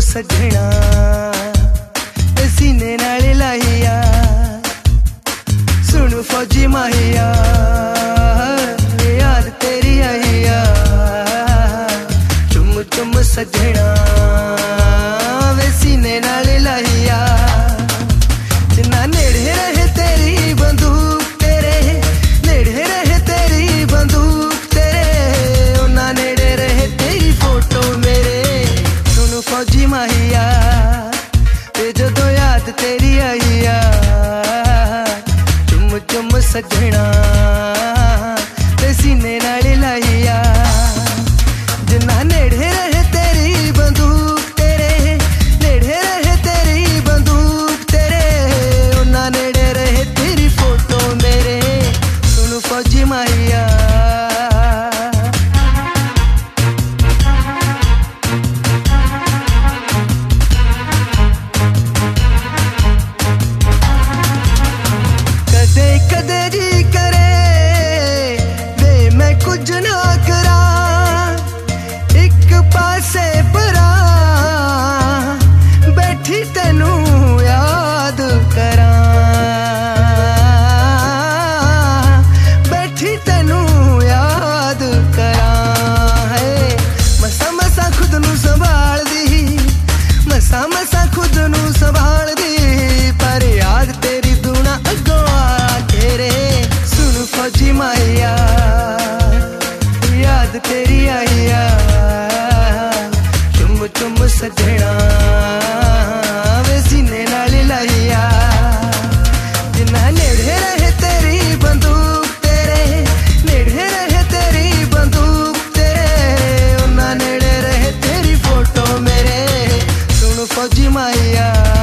सजना सीने नाल लाइया सुन फौजी माहिया याद तेरी आइया चुम चुम सजना वे सीने नाल लाइया जिन्ना नेड़े रहे तेरी बंदूक तेरे नेड़े रहे तेरी बंदूक तेरे उन्ना नेड़े रहे तेरी फोटो मेरे सुन फौजी माहिया जो याद तेरी आइया चुम चुम सजना ते सीने नाल लाइया जिन्ना नेड़े रहे तेरी बंदूक तेरे नेड़े रहे तेरी बंदूक तेरे उन्ना नेड़े रहे तेरी फोटो मेरे सुन फौजी माहिया कदे जी करे वे मैं कुछ ना करा एक पासे परा बैठी तेनू याद करा बैठी तेनू याद करा है मसा मसा खुद नू संभाल दी मसा मसा खुद नू संभाल दी पर याद तेरी दूना अगों फौजी माहिया याद तेरी आइया चुम चुम सजना वे सीने नाल लाइया जिन्ना नेड़े रहे तेरी बंदूक तेरे नेड़े रहे तेरी बंदूक तेरे उन्ना नेड़े रहे तेरी फोटो मेरे सुन फौजी माहिया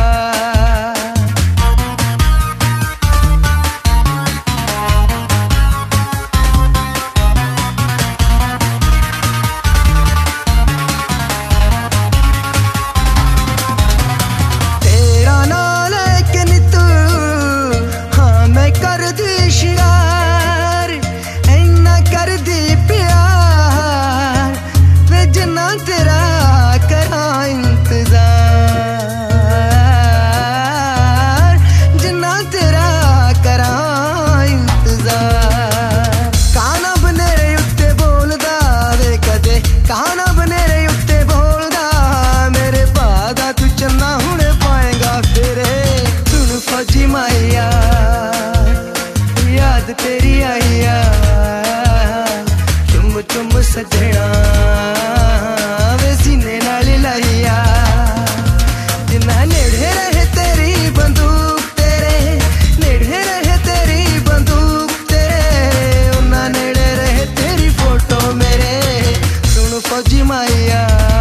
फौजी माहिया याद तेरी आइया चुम चुम सजना वे सीने नाल लाइया जिन्ना नेड़े रहे तेरी बंदूक तेरे नेड़े रहे तेरी बंदूक तेरे उन्ना नेड़े रहे तेरी फोटो मेरे सुन फौजी माहिया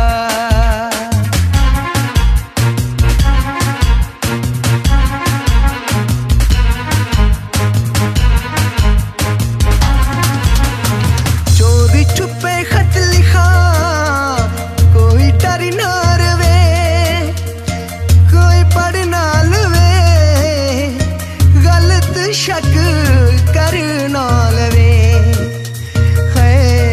शक कर ना लवे है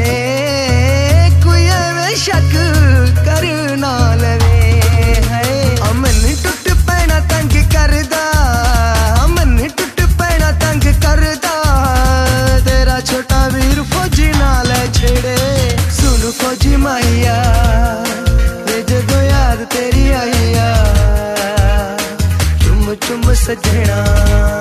कोई एवें शक कर ना लवे है अमन टुट पैना तंग करदा अमन टुट पैना तंग करदा तेरा छोटा वीर फौजी नाल छेड़े सुन फौजी माहिया वे जो याद तेरी आइया चुम चुम सजना